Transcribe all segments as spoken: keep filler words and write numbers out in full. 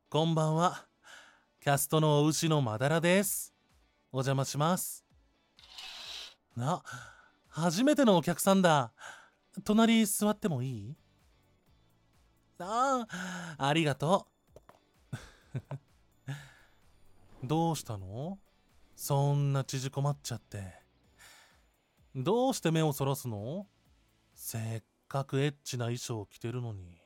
こんばんは。キャストのお牛のまだらです。お邪魔します。あ、初めてのお客さんだ。隣座ってもいい？ああ、ありがとう。どうしたの？そんな縮こまっちゃって。どうして目をそらすの？せっかくエッチな衣装を着てるのに。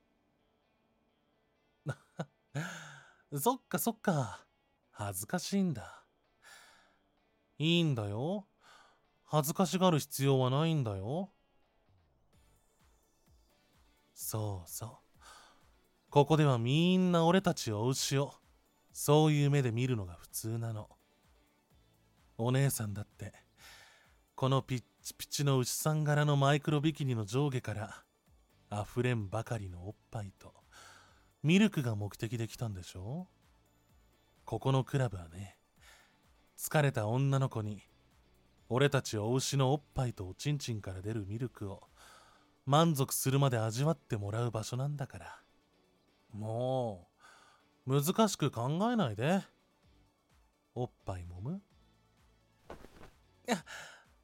そっかそっか。恥ずかしいんだ。いいんだよ。恥ずかしがる必要はないんだよ。そうそう。ここではみんな俺たちを牛を、そういう目で見るのが普通なの。お姉さんだって、このピッチピチの牛さん柄のマイクロビキニの上下から溢れんばかりのおっぱいとミルクが目的で来たんでしょ？ここのクラブはね、疲れた女の子に俺たちお牛のおっぱいとおちんちんから出るミルクを満足するまで味わってもらう場所なんだから。もう難しく考えないで。おっぱい揉む？いや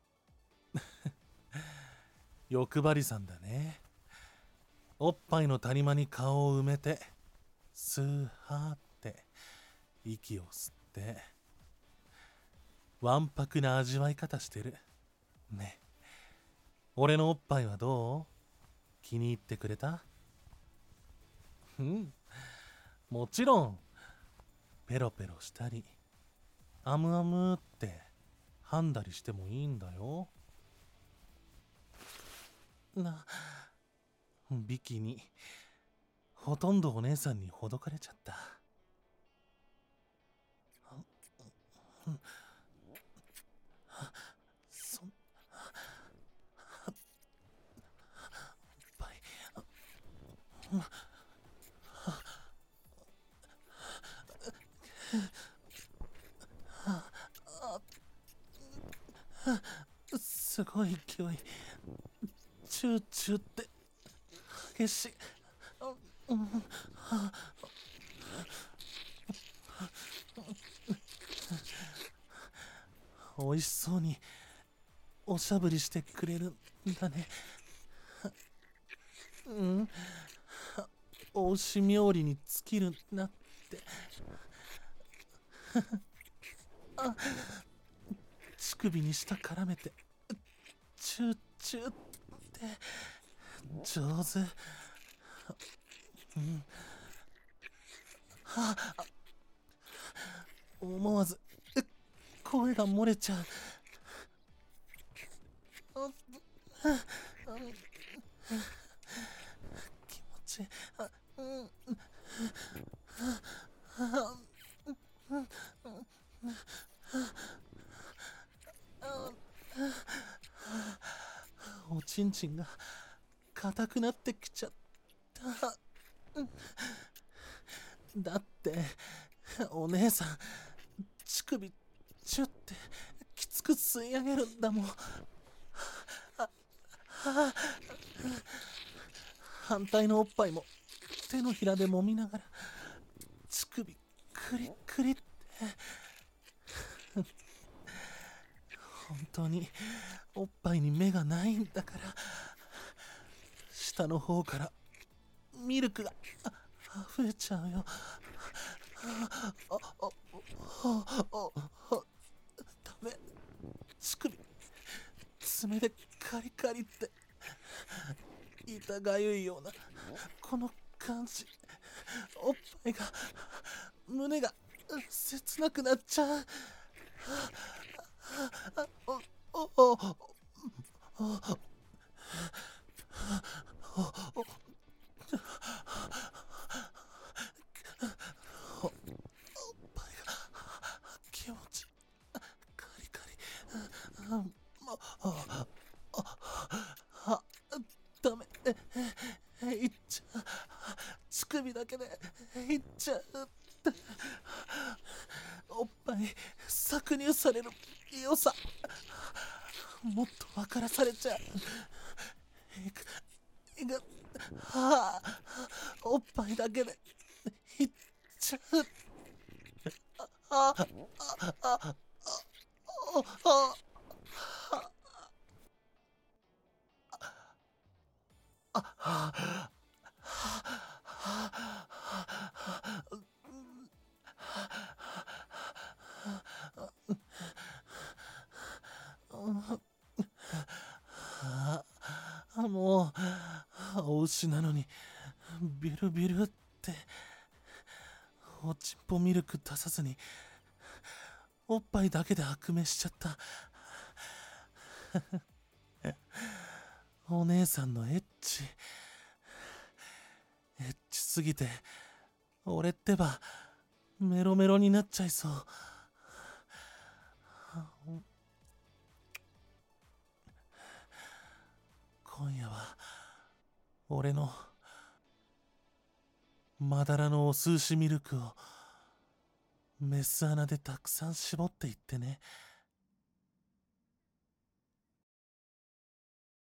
欲張りさんだね。おっぱいの谷間に顔を埋めてスーハーって息を吸ってわんぱくな味わい方してるね。俺のおっぱいはどう？気に入ってくれた？うん、もちろん。ペロペロしたりアムアムって噛んだりしてもいいんだよ。な、ビキニほとんどお姉さんにほどかれちゃった。そんぱいすごい勢い。チューチューって激しい。美味しそうにおしゃぶりしてくれるんだね。うん、お牛冥利に尽きるなって。あ、乳首に舌絡めてチューチューって上手。うん、はあ、思わず声が漏れちゃう。気持ちいい。あ、うん、おちんちんが硬くなってきちゃった。だってお姉さん乳首チュってきつく吸い上げるんだもん。反対のおっぱいも手のひらで揉みながら乳首クリックリって。本当におっぱいに目がないんだから、下の方からミルクが溢れちゃうよ。ダメ。乳首爪でカリカリって痛がゆいようなこの感じ。おっぱいが胸が切なくなっちゃう。おおおお気持ちカリカリ。あ、ダメ。いっちゃう。乳首だけでいっちゃう。おっぱい搾乳される良さもっと分からされちゃう。いくいくはあ、おっぱいだけでいっちゃう。あ、あ、あ、あ、あ、あ、あ、あ、もう、お牛なのに、ビュルビュルって、おちんぽミルク出さずに、おっぱいだけで悪夢しちゃった。お姉さんのエッチ、エッチすぎて、俺ってば、メロメロになっちゃいそう。今夜は、俺の、まだらのお数しミルクを、メス穴でたくさん絞っていってね。